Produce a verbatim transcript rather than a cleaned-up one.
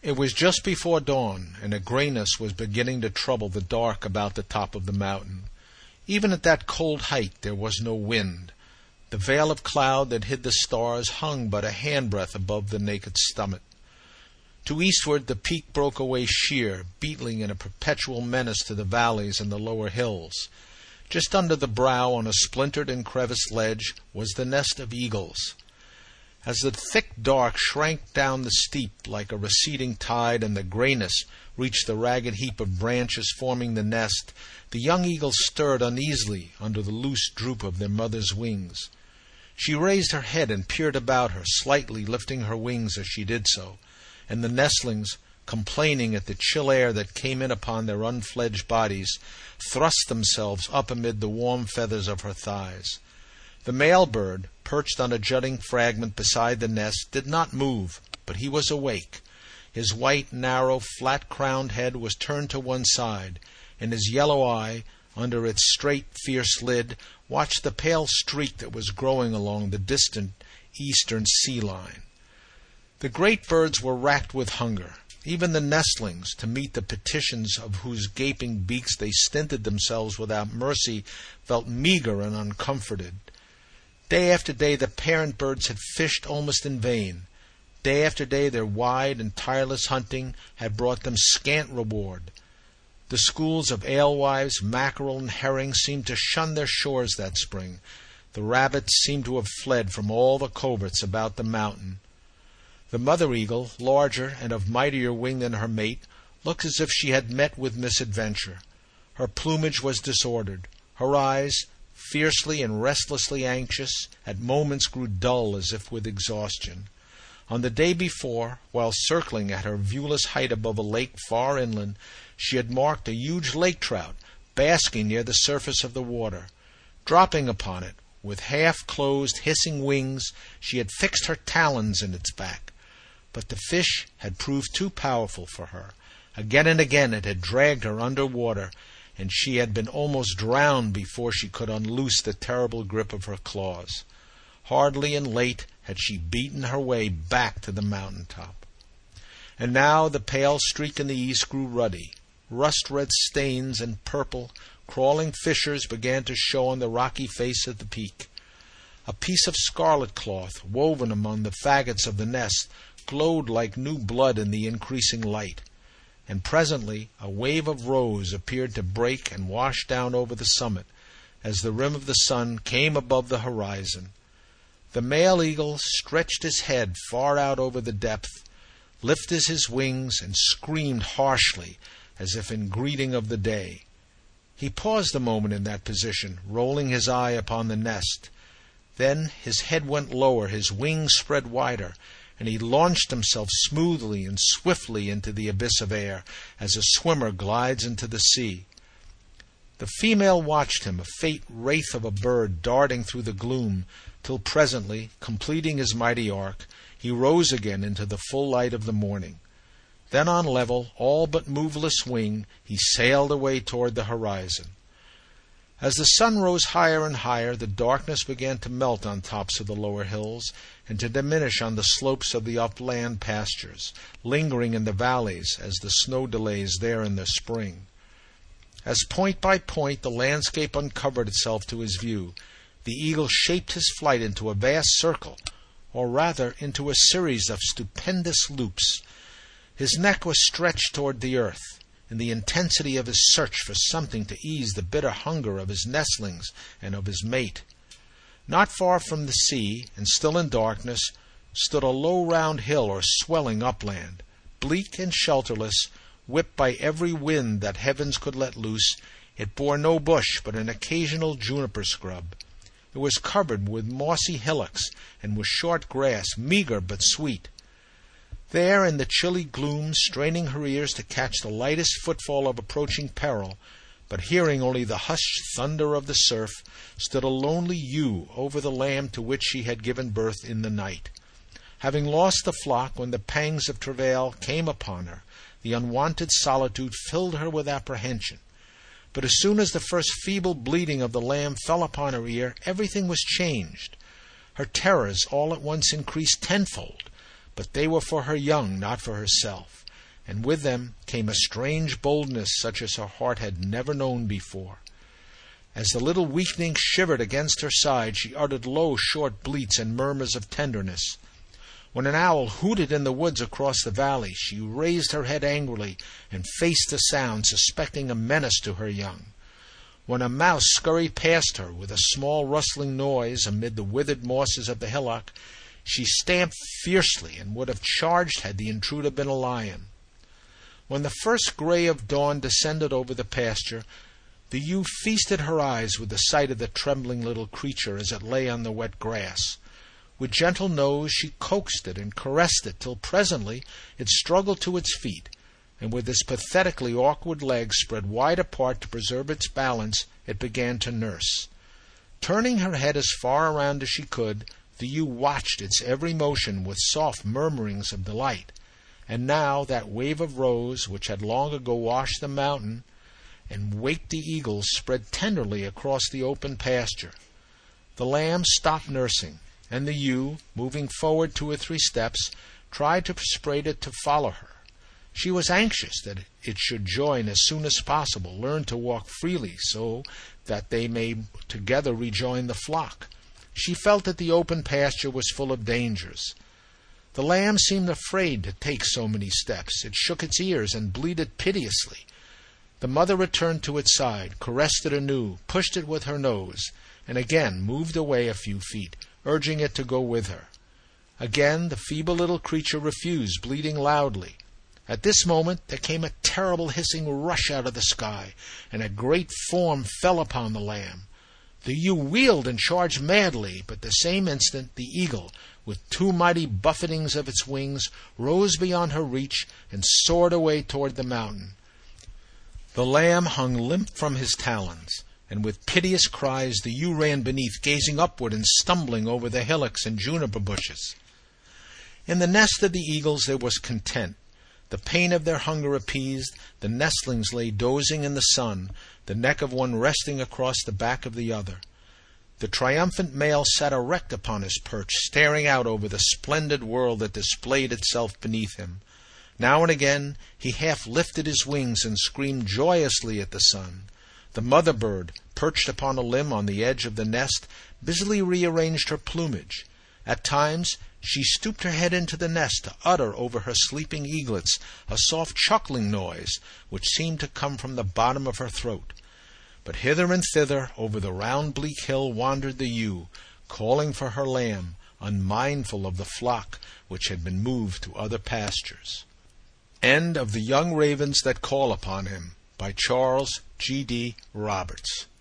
It was just before dawn, and a grayness was beginning to trouble the dark about the top of the mountain. Even at that cold height there was no wind. The veil of cloud that hid the stars hung but a handbreadth above the naked summit. To eastward the peak broke away sheer, beetling in a perpetual menace to the valleys and the lower hills. Just under the brow, on a splintered and creviced ledge, was the nest of eagles. As the thick dark shrank down the steep like a receding tide, and the grayness reached the ragged heap of branches forming the nest, the young eagles stirred uneasily under the loose droop of their mother's wings. She raised her head and peered about her, slightly lifting her wings as she did so, and the nestlings, complaining at the chill air that came in upon their unfledged bodies, thrust themselves up amid the warm feathers of her thighs. The male bird, perched on a jutting fragment beside the nest, did not move, but he was awake. His white, narrow, flat-crowned head was turned to one side, and his yellow eye, under its straight, fierce lid, watched the pale streak that was growing along the distant eastern sea-line. The great birds were racked with hunger. Even the nestlings, to meet the petitions of whose gaping beaks they stinted themselves without mercy, felt meagre and uncomforted. Day after day the parent birds had fished almost in vain. Day after day their wide and tireless hunting had brought them scant reward. The schools of alewives, mackerel, and herring seemed to shun their shores that spring. The rabbits seemed to have fled from all the coverts about the mountain. The mother eagle, larger and of mightier wing than her mate, looked as if she had met with misadventure. Her plumage was disordered. Her eyes, fiercely and restlessly anxious, at moments grew dull as if with exhaustion. On the day before, while circling at her viewless height above a lake far inland, she had marked a huge lake trout basking near the surface of the water. Dropping upon it, with half-closed, hissing wings, she had fixed her talons in its back. But the fish had proved too powerful for her. Again and again it had dragged her under water, and she had been almost drowned before she could unloose the terrible grip of her claws. Hardly and late had she beaten her way back to the mountain top. And now the pale streak in the east grew ruddy. Rust-red stains and purple, crawling fissures began to show on the rocky face of the peak. A piece of scarlet cloth, woven among the faggots of the nest, glowed like new blood in the increasing light. And presently a wave of rose appeared to break and wash down over the summit, as the rim of the sun came above the horizon. The male eagle stretched his head far out over the depth, lifted his wings, and screamed harshly, as if in greeting of the day. He paused a moment in that position, rolling his eye upon the nest. Then his head went lower, his wings spread wider, and he launched himself smoothly and swiftly into the abyss of air, as a swimmer glides into the sea. The female watched him, a faint wraith of a bird darting through the gloom, till presently, completing his mighty arc, he rose again into the full light of the morning. Then on level, all but moveless wing, he sailed away toward the horizon. As the sun rose higher and higher, the darkness began to melt on tops of the lower hills, and to diminish on the slopes of the upland pastures, lingering in the valleys as the snow delays there in the spring. As point by point the landscape uncovered itself to his view, the eagle shaped his flight into a vast circle, or rather into a series of stupendous loops. His neck was stretched toward the earth, in the intensity of his search for something to ease the bitter hunger of his nestlings and of his mate. Not far from the sea, and still in darkness, stood a low round hill or swelling upland. Bleak and shelterless, whipped by every wind that heavens could let loose, it bore no bush but an occasional juniper scrub. It was covered with mossy hillocks and with short grass, meagre but sweet. There, in the chilly gloom, straining her ears to catch the lightest footfall of approaching peril, but hearing only the hushed thunder of the surf, stood a lonely ewe over the lamb to which she had given birth in the night. Having lost the flock when the pangs of travail came upon her, the unwonted solitude filled her with apprehension. But as soon as the first feeble bleating of the lamb fell upon her ear, everything was changed. Her terrors all at once increased tenfold, but they were for her young, not for herself. and with them came a strange boldness such as her heart had never known before. As the little weakling shivered against her side, she uttered low, short bleats and murmurs of tenderness. When an owl hooted in the woods across the valley, she raised her head angrily and faced the sound, suspecting a menace to her young. When a mouse scurried past her with a small rustling noise amid the withered mosses of the hillock, she stamped fiercely and would have charged had the intruder been a lion. When the first gray of dawn descended over the pasture, the ewe feasted her eyes with the sight of the trembling little creature as it lay on the wet grass. With gentle nose she coaxed it and caressed it, till presently it struggled to its feet, and with its pathetically awkward legs spread wide apart to preserve its balance, it began to nurse. Turning her head as far around as she could, the ewe watched its every motion with soft murmurings of delight. And now that wave of rose, which had long ago washed the mountain and waked the eagles, spread tenderly across the open pasture. The lamb stopped nursing, and the ewe, moving forward two or three steps, tried to persuade it to follow her. She was anxious that it should join as soon as possible, learn to walk freely, so that they may together rejoin the flock. She felt that the open pasture was full of dangers. The lamb seemed afraid to take so many steps. It shook its ears and bleated piteously. The mother returned to its side, caressed it anew, pushed it with her nose, and again moved away a few feet, urging it to go with her. Again the feeble little creature refused, bleating loudly. At this moment there came a terrible hissing rush out of the sky, and a great form fell upon the lamb. The ewe wheeled and charged madly, but the same instant the eagle, with two mighty buffetings of its wings, rose beyond her reach and soared away toward the mountain. The lamb hung limp from his talons, and with piteous cries the ewe ran beneath, gazing upward and stumbling over the hillocks and juniper bushes. In the nest of the eagles there was content. The pain of their hunger appeased, the nestlings lay dozing in the sun, the neck of one resting across the back of the other. The triumphant male sat erect upon his perch, staring out over the splendid world that displayed itself beneath him. Now and again he half lifted his wings and screamed joyously at the sun. The mother bird, perched upon a limb on the edge of the nest, busily rearranged her plumage. At times she stooped her head into the nest to utter over her sleeping eaglets a soft chuckling noise, which seemed to come from the bottom of her throat. But hither and thither over the round bleak hill wandered the ewe, calling for her lamb, unmindful of the flock which had been moved to other pastures. End of The Young Ravens That Call Upon Him, by Charles G D Roberts.